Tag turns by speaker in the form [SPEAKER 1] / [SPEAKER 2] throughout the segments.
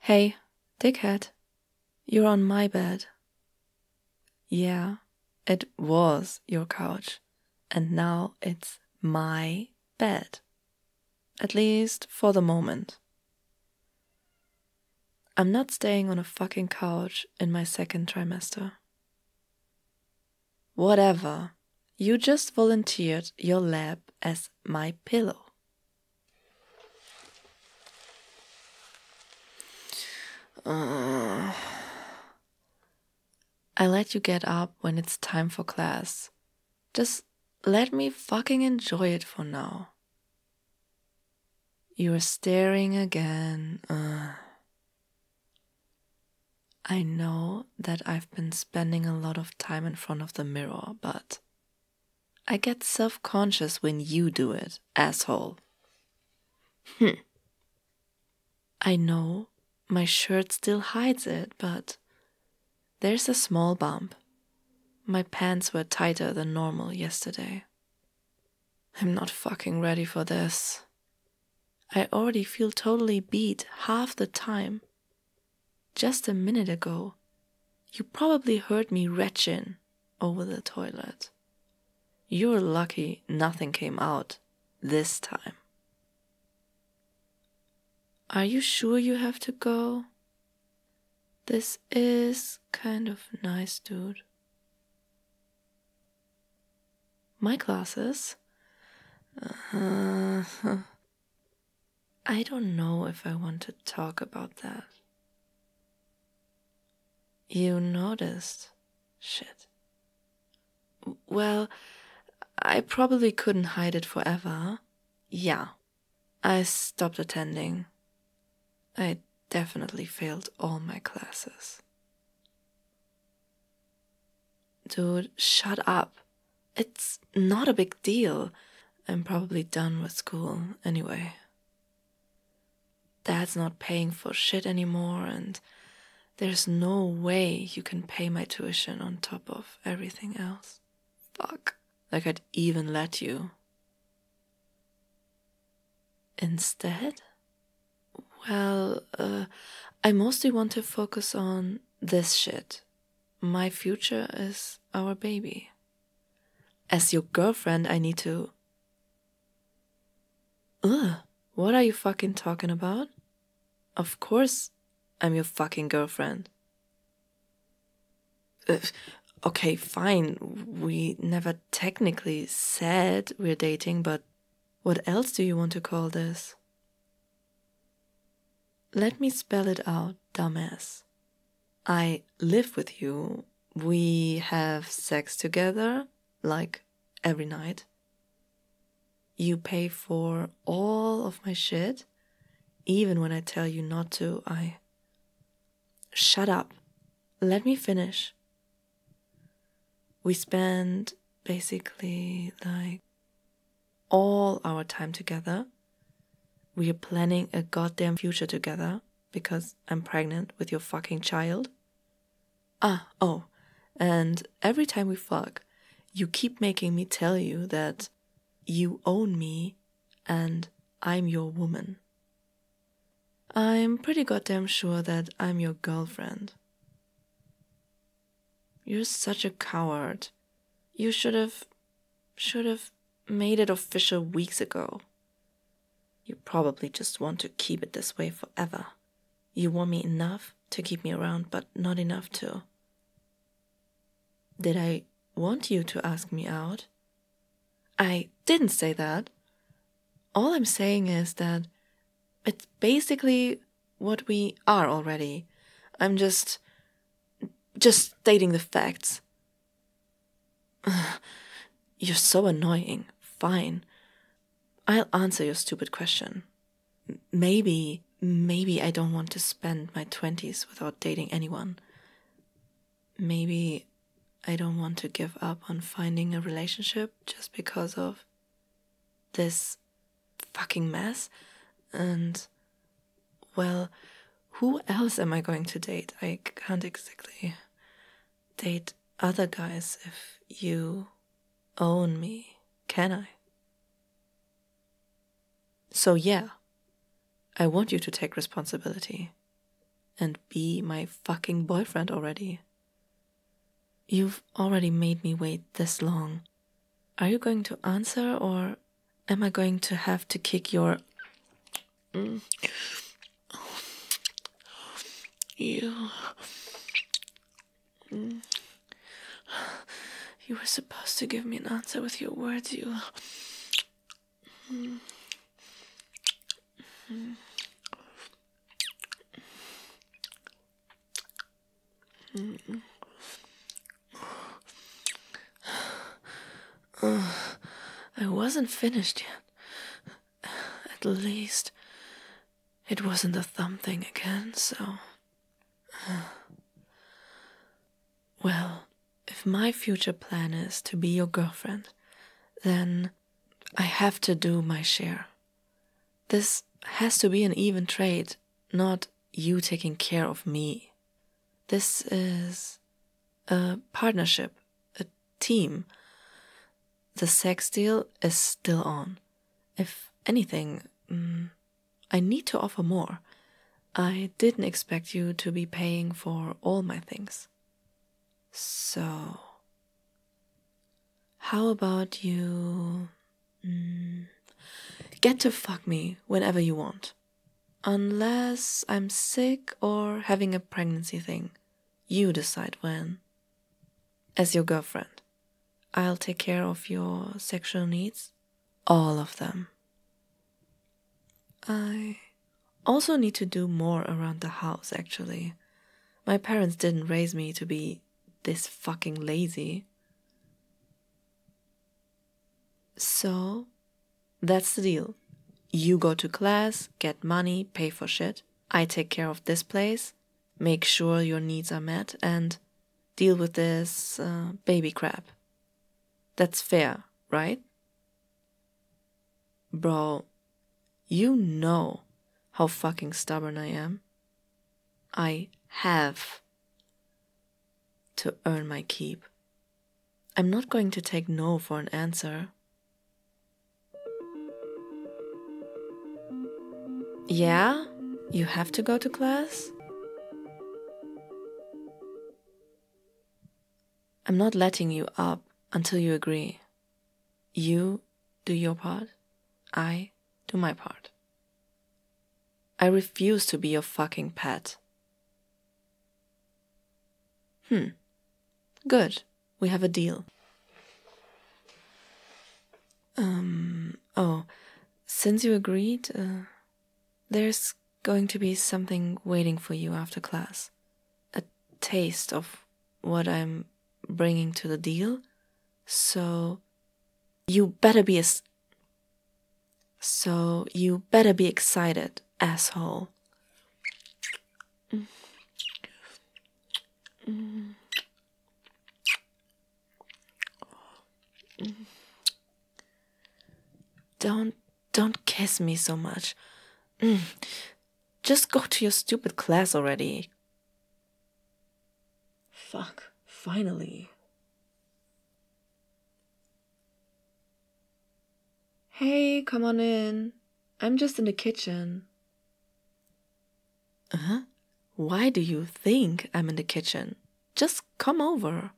[SPEAKER 1] Hey, dickhead, you're on my bed. Yeah, it was your couch, and now it's my bed. At least for the moment. I'm not staying on a fucking couch in my second trimester. Whatever, you just volunteered your lap as my pillow. I let you get up when it's time for class. Just let me fucking enjoy it for now. You're staring again. I know that I've been spending a lot of time in front of the mirror, but I get self-conscious when you do it, asshole. I know my shirt still hides it, but there's a small bump. My pants were tighter than normal yesterday. I'm not fucking ready for this. I already feel totally beat half the time. Just a minute ago, you probably heard me retching over the toilet. You're lucky nothing came out this time. Are you sure you have to go? This is kind of nice, dude. My glasses? I don't know if I want to talk about that. You noticed? Shit. Well, I probably couldn't hide it forever. Yeah, I stopped attending. I definitely failed all my classes. Dude, shut up. It's not a big deal. I'm probably done with school anyway. Dad's not paying for shit anymore, and there's no way you can pay my tuition on top of everything else. Fuck. Like I'd even let you. Instead? Well, I mostly want to focus on this shit. My future is our baby. As your girlfriend, I need to... What are you fucking talking about? Of course I'm your fucking girlfriend. Okay, fine. We never technically said we're dating, but what else do you want to call this? Let me spell it out, dumbass. I live with you. We have sex together, like every night. You pay for all of my shit, even when I tell you not to. Shut up. Let me finish. We spend basically like all our time together. We are planning a goddamn future together because I'm pregnant with your fucking child. And every time we fuck, you keep making me tell you that you own me and I'm your woman. I'm pretty goddamn sure that I'm your girlfriend. You're such a coward. You should have made it official weeks ago. You probably just want to keep it this way forever. You want me enough to keep me around, but not enough to. Did I want you to ask me out? I didn't say that. All I'm saying is that it's basically what we are already. I'm just stating the facts. You're so annoying. Fine. I'll answer your stupid question. Maybe I don't want to spend my 20s without dating anyone. Maybe I don't want to give up on finding a relationship just because of this fucking mess. And, well, who else am I going to date? I can't exactly date other guys if you own me, can I? So yeah, I want you to take responsibility. and be my fucking boyfriend already. You've already made me wait this long. Are you going to answer, or am I going to have to kick your... You were supposed to give me an answer with your words, you... I wasn't finished yet. At least it wasn't a thumb thing again, so... Well, if my future plan is to be your girlfriend, then I have to do my share. This has to be an even trade, not you taking care of me. This is a partnership, a team. The sex deal is still on. If anything, I need to offer more. I didn't expect you to be paying for all my things. So, how about you get to fuck me whenever you want? Unless I'm sick or having a pregnancy thing. You decide when. As your girlfriend, I'll take care of your sexual needs. All of them. I also need to do more around the house, actually. My parents didn't raise me to be this fucking lazy. So, that's the deal. You go to class, get money, pay for shit. I take care of this place, make sure your needs are met, and deal with this baby crap. That's fair, right? Bro, you know how fucking stubborn I am. I have to earn my keep. I'm not going to take no for an answer. Yeah? You have to go to class? I'm not letting you up until you agree. You do your part, I do my part. I refuse to be your fucking pet. Good. We have a deal. Oh, since you agreed, there's going to be something waiting for you after class. A taste of what I'm bringing to the deal. So you better be excited, asshole. Don't kiss me so much. Just go to your stupid class already. Fuck, finally. Hey, come on in. I'm just in the kitchen. Why do you think I'm in the kitchen? Just come over.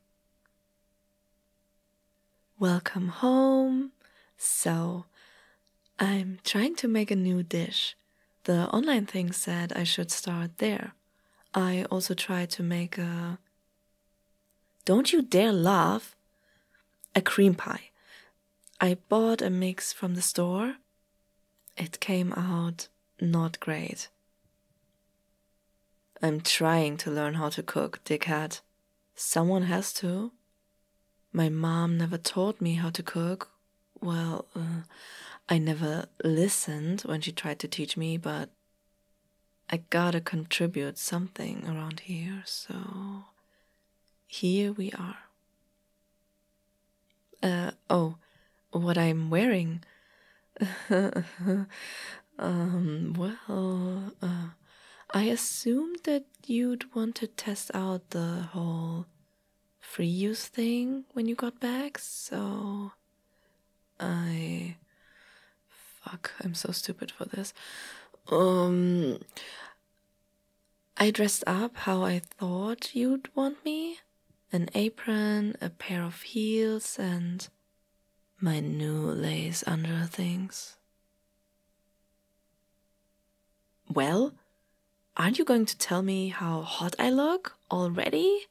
[SPEAKER 1] Welcome home. So, I'm trying to make a new dish. The online thing said I should start there. I also tried to make a... Don't you dare laugh! A cream pie. I bought a mix from the store. It came out not great. I'm trying to learn how to cook, dickhead. Someone has to. My mom never taught me how to cook. Well, I never listened when she tried to teach me, but I gotta contribute something around here, so here we are. What I'm wearing? I assumed that you'd want to test out the whole free use thing when you got back, so Fuck, I'm so stupid for this. I dressed up how I thought you'd want me. An apron, a pair of heels, and my new lace under things. Well, aren't you going to tell me how hot I look already?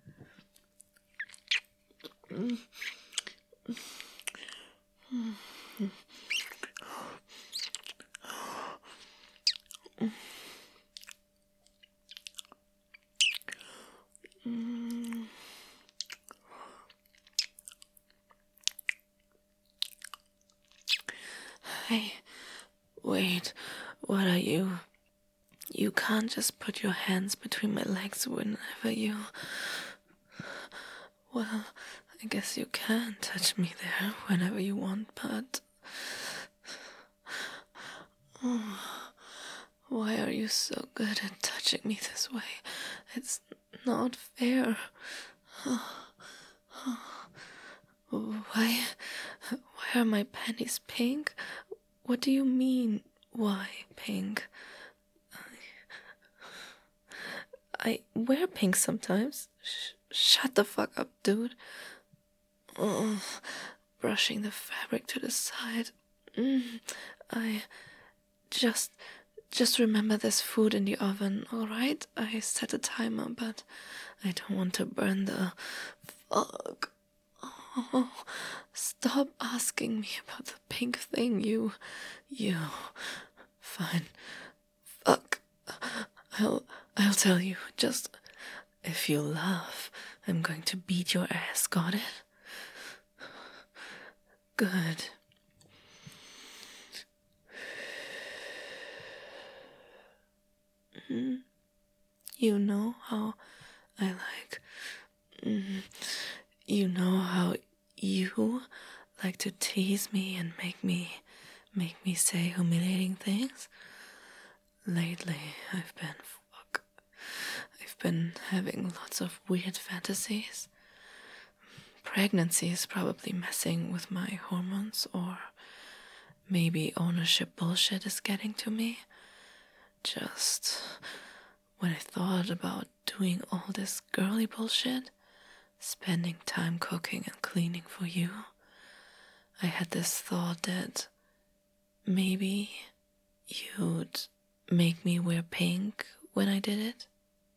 [SPEAKER 1] Hey, wait, what are you? You can't just put your hands between my legs whenever you... Well, I guess you can touch me there whenever you want, but... Why are you so good at touching me this way? It's not fair. Why are my panties pink? What do you mean, why pink? I wear pink sometimes. Shut the fuck up, dude. Brushing the fabric to the side. I just remember there's food in the oven, alright? I set a timer, but I don't want to burn the... Fuck. Oh, stop asking me about the pink thing, you... Fine. Fuck. I'll tell you. Just... If you laugh, I'm going to beat your ass, got it? Good. You know how I like... You know how you like to tease me and make me say humiliating things? Lately, I've been having lots of weird fantasies. Pregnancy is probably messing with my hormones, or maybe ownership bullshit is getting to me. Just when I thought about doing all this girly bullshit, spending time cooking and cleaning for you, I had this thought that maybe you'd make me wear pink when I did it.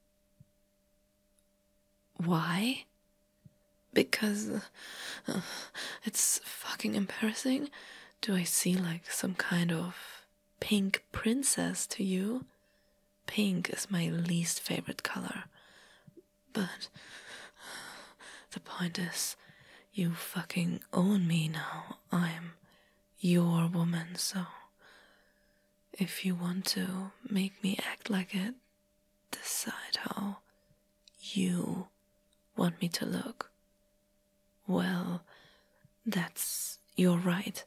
[SPEAKER 1] Why? Because it's fucking embarrassing. Do I see like some kind of pink princess to you? Pink is my least favorite color. But the point is, you fucking own me now. I'm your woman, so if you want to make me act like it, decide how you want me to look. Well, that's your right.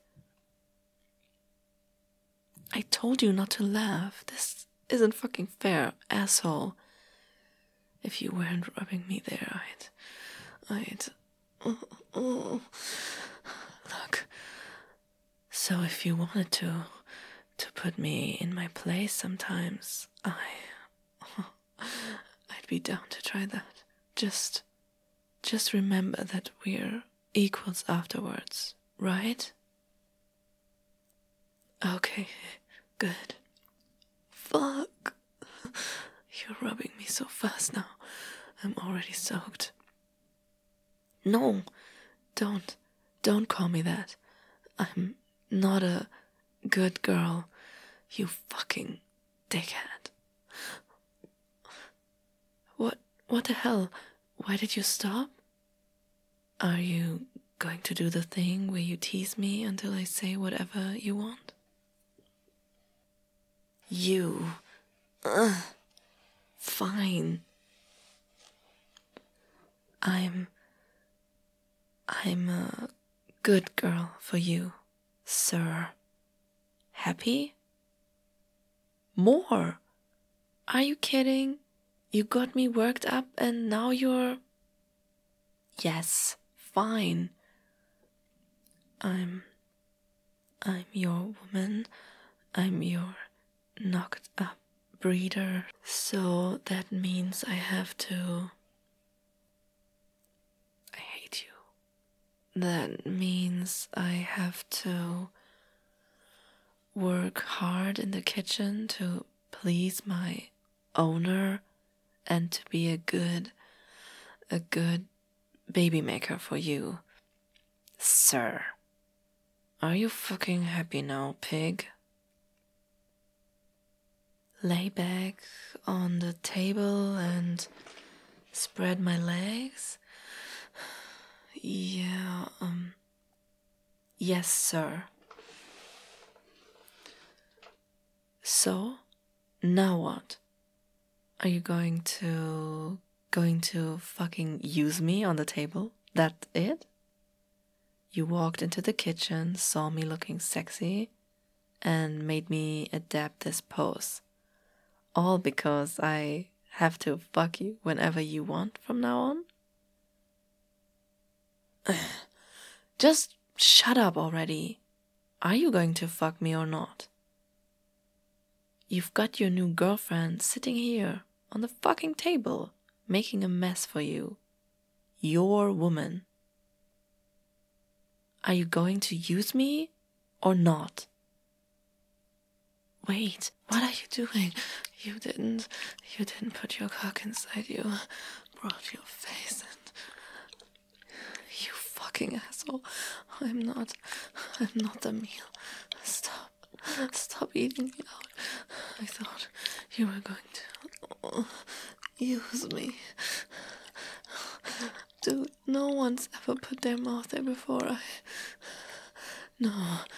[SPEAKER 1] I told you not to laugh. This isn't fucking fair, asshole. If you weren't rubbing me there, I'd... Look. So if you wanted to put me in my place sometimes, I'd be down to try that. Just remember that we're equals afterwards, right? Okay, good. Fuck. You're rubbing me so fast now. I'm already soaked. No, don't call me that. I'm not a good girl, you fucking dickhead. What the hell? Why did you stop? Are you going to do the thing where you tease me until I say whatever you want? You. Fine. I'm a good girl for you, sir. Happy? More? Are you kidding? You got me worked up and now you're... Yes, fine. I'm your woman. I'm your knocked up breeder. So that means I have to... I hate you. That means I have to work hard in the kitchen to please my owner and to be a good baby maker for you. Sir, are you fucking happy now, pig? Lay back on the table and spread my legs. Yeah, yes, sir. So, now what? Are you going to fucking use me on the table? That it? You walked into the kitchen, saw me looking sexy, and made me adapt this pose. All because I have to fuck you whenever you want from now on? Just shut up already. Are you going to fuck me or not? You've got your new girlfriend sitting here on the fucking table, making a mess for you. Your woman. Are you going to use me or not? Wait, what are you doing? You didn't put your cock inside you. Brought your face in. You fucking asshole. I'm not the meal. Stop eating me out. I thought you were going to use me. Dude, no one's ever put their mouth there before. No,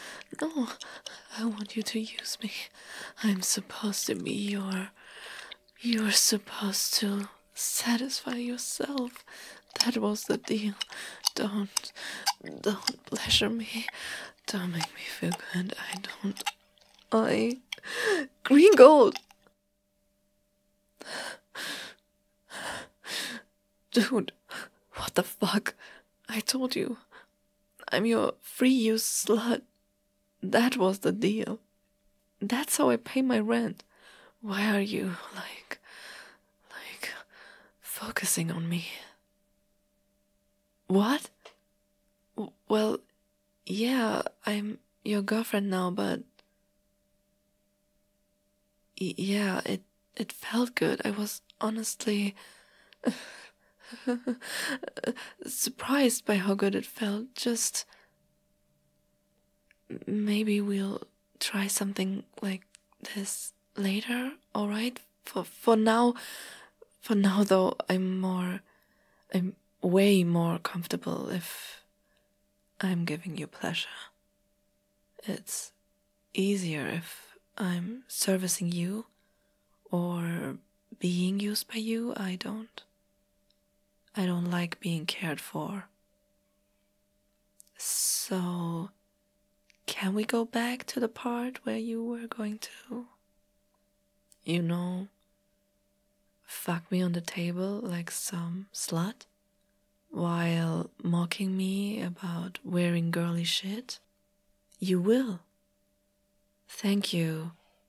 [SPEAKER 1] I want you to use me. I'm supposed to be you're supposed to satisfy yourself. That was the deal. Don't pleasure me. Don't make me feel good. Green gold! Dude, what the fuck? I told you. I'm your free use slut. That was the deal. That's how I pay my rent. Why are you, like, focusing on me? What? Well, yeah, I'm your girlfriend now, but... Yeah, it felt good. I was honestly... surprised by how good it felt. Just... Maybe we'll try something like this later, alright? For now though, I'm way more comfortable if I'm giving you pleasure. It's easier if I'm servicing you or being used by you. I don't like being cared for. So, can we go back to the part where you were going to, fuck me on the table like some slut while mocking me about wearing girly shit? You will. Thank you.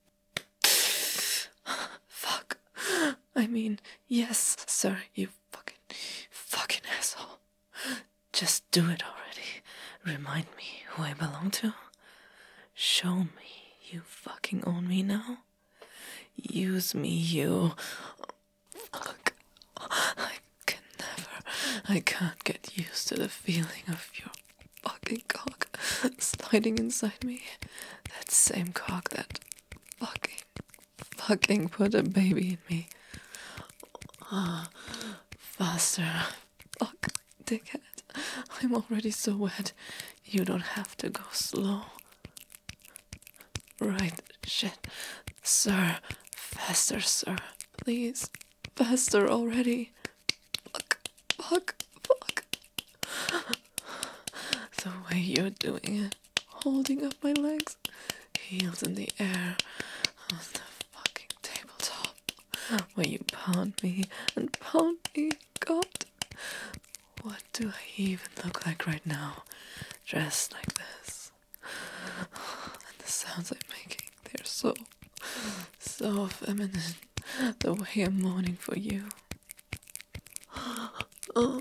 [SPEAKER 1] Fuck. I mean, yes, sir, you fucking asshole. Just do it already. Remind me who I belong to. Show me you fucking own me now. Use me, you. Fuck. I can't get used to the feeling of your fucking cock sliding inside me. That same cock that fucking put a baby in me. Faster. Fuck, dickhead. I'm already so wet. You don't have to go slow. Right, shit. Sir, faster, sir. Please, faster already. Fuck. The way you're doing it, holding up my legs, heels in the air, on the fucking tabletop, where you pound me. God, what do I even look like right now, dressed like this? And the sounds I'm making, they're so so feminine, the way I'm moaning for you. Oh.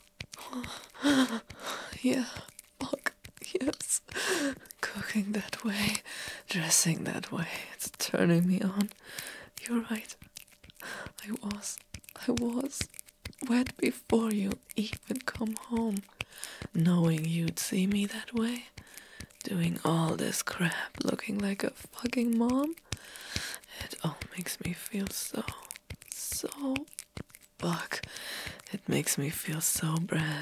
[SPEAKER 1] Yeah, fuck, yes. Cooking that way, dressing that way, it's turning me on. You're right. I was wet before you even come home. Knowing you'd see me that way. Doing all this crap, looking like a fucking mom. It all makes me feel so fuck. It makes me feel so bad.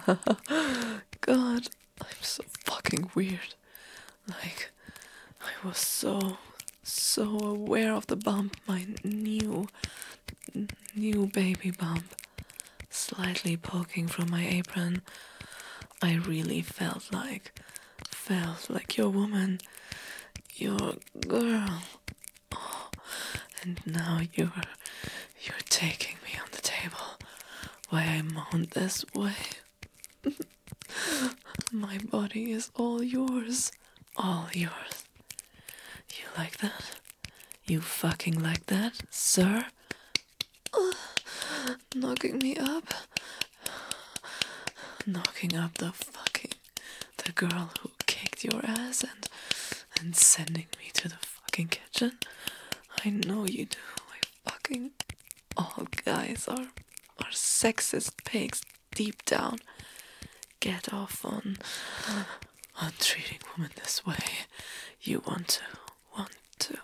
[SPEAKER 1] God, I'm so fucking weird. Like, I was so aware of the bump, my new baby bump, slightly poking from my apron. I really felt like your woman, your girl. Oh, and now you're taking me on the table. Why I moaned this way. My body is all yours. All yours. You like that? You fucking like that, sir? Knocking me up. Knocking up the girl who kicked your ass and sending me to the fucking kitchen. I know you do. All guys are sexist pigs deep down. Get off on treating women this way. You want to.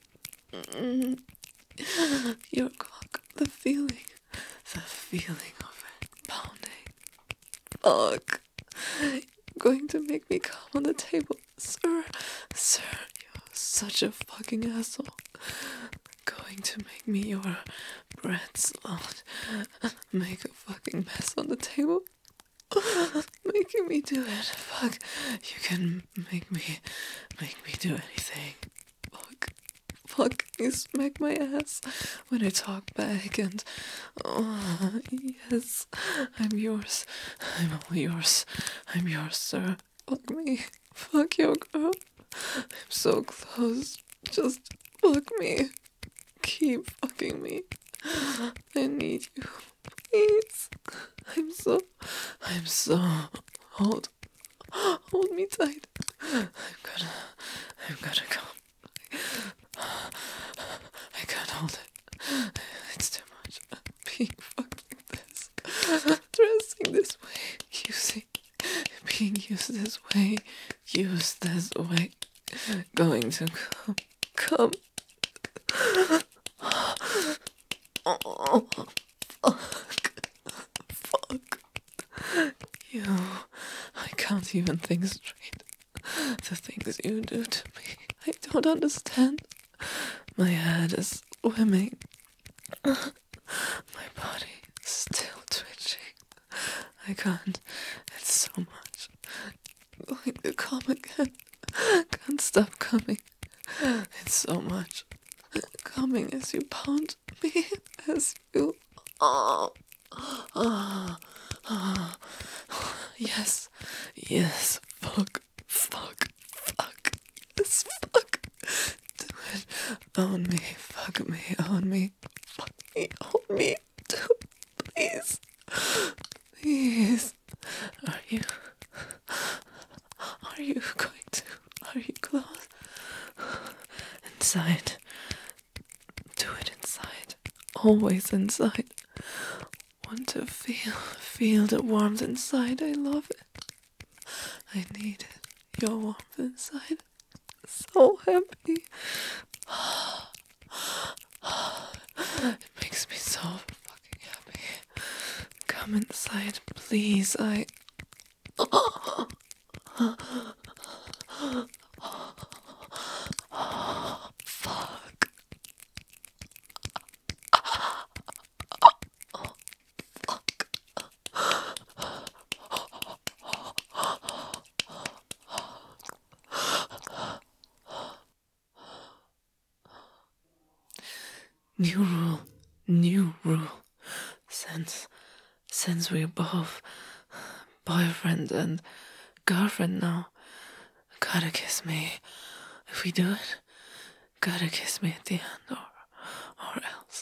[SPEAKER 1] Your cock, the feeling of it pounding. Fuck. You're going to make me come on the table, sir, you're such a fucking asshole. Going to make me your bread slut. Make a fucking mess on the table. Making me do it. Fuck. You can make me do anything. Fuck. You smack my ass when I talk back and yes, I'm yours. I'm all yours. I'm yours, sir. Fuck me. Fuck your girl. I'm so close. Just fuck me. Keep fucking me. I need you. Please. I'm so hold me tight. I'm gonna come. I can't hold it. It's too much. Being fucked like this. Dressing this way. Being used this way. Used this way. Going to come. Oh, fuck. You. I can't even think straight. The things you do to me. I don't understand. My head is swimming. My body is still twitching. I can't. It's so much. Going to come again. Can't stop coming. It's so much. Coming as you pound me. As you... Oh. Yes. Yes. Fuck. Yes, fuck. Do it. Own me. Fuck me. Own me. Fuck me. Own me. Do it. Please. Are you going to? Are you close? Inside. Do it inside. Always inside. Want to feel the warmth inside. I love it. I need it. Your warmth inside. So happy. It makes me so fucking happy. Come inside, please. Fuck. New rule. Since we're both boyfriend and girlfriend now, gotta kiss me. If we do it, Gotta kiss me at the end, or else.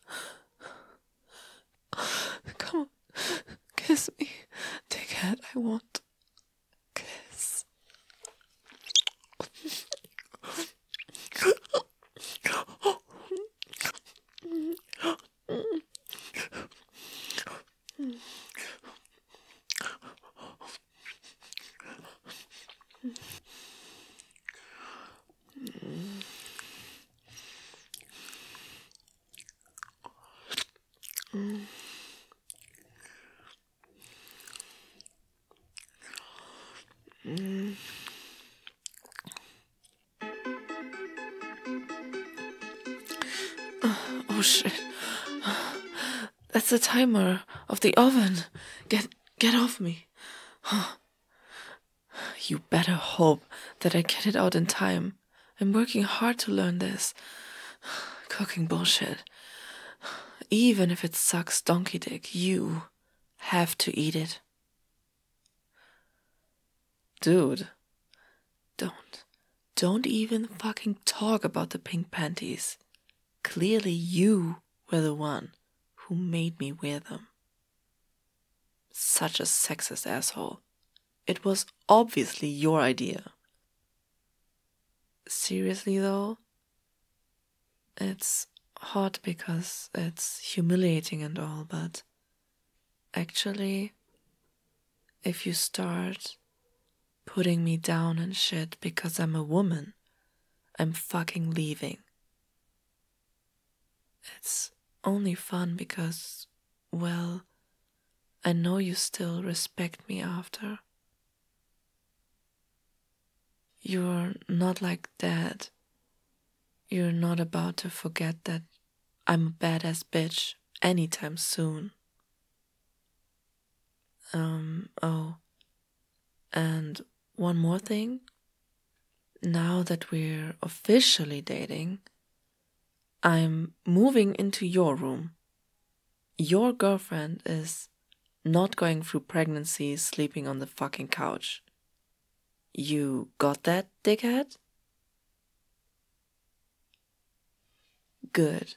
[SPEAKER 1] Come on, kiss me, dickhead. I want kiss. Oh shit. That's the timer of the oven. Get off me. You better hope that I get it out in time. I'm working hard to learn this. Cooking bullshit. Even if it sucks donkey dick, you have to eat it. Dude, don't even fucking talk about the pink panties. Clearly you were the one who made me wear them. Such a sexist asshole. It was obviously your idea. Seriously though, it's hot because it's humiliating and all, but actually, if you start putting me down and shit because I'm a woman, I'm fucking leaving. It's only fun because, well, I know you still respect me after. You're not like Dad. You're not about to forget that I'm a badass bitch anytime soon. Oh, and one more thing. Now that we're officially dating, I'm moving into your room. Your girlfriend is not going through pregnancy sleeping on the fucking couch. You got that, dickhead? Good.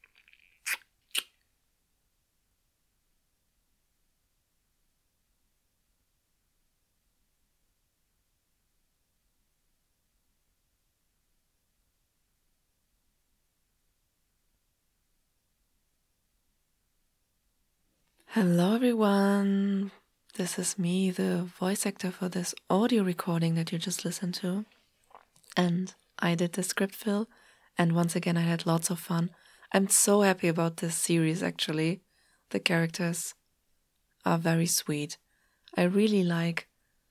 [SPEAKER 1] Hello everyone. This is me, the voice actor for this audio recording that you just listened to. And I did the script fill, and once again I had lots of fun. I'm so happy about this series actually. The characters are very sweet. I really like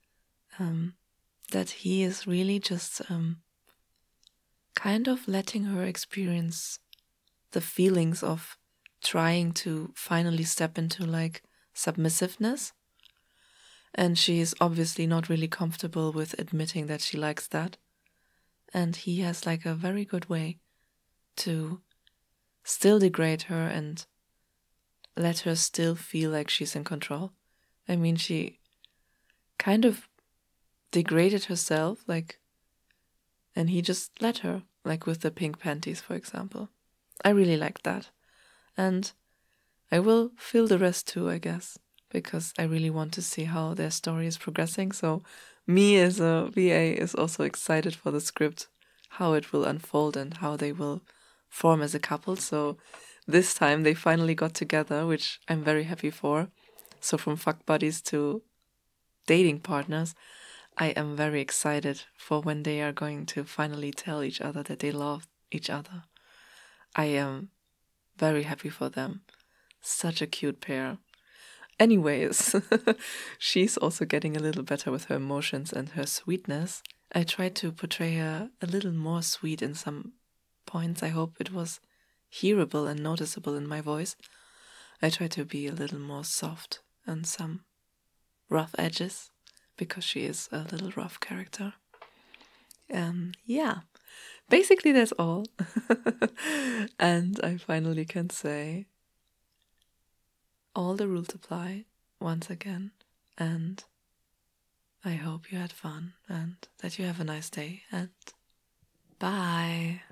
[SPEAKER 1] that he is really just kind of letting her experience the feelings of trying to finally step into like submissiveness. And she is obviously not really comfortable with admitting that she likes that. And he has like a very good way to still degrade her and let her still feel like she's in control. I mean, she kind of degraded herself, like, and he just let her, like with the pink panties, for example. I really like that. And I will fill the rest too, I guess, because I really want to see how their story is progressing. So me as a VA is also excited for the script, how it will unfold and how they will form as a couple. So this time they finally got together, which I'm very happy for. So from fuck buddies to dating partners, I am very excited for when they are going to finally tell each other that they love each other. I am very happy for them. Such a cute pair. Anyways, she's also getting a little better with her emotions and her sweetness. I tried to portray her a little more sweet in some points. I hope it was hearable and noticeable in my voice. I tried to be a little more soft and some rough edges because she is a little rough character. Yeah, basically that's all. And I finally can say all the rules apply once again, and I hope you had fun and that you have a nice day, and bye.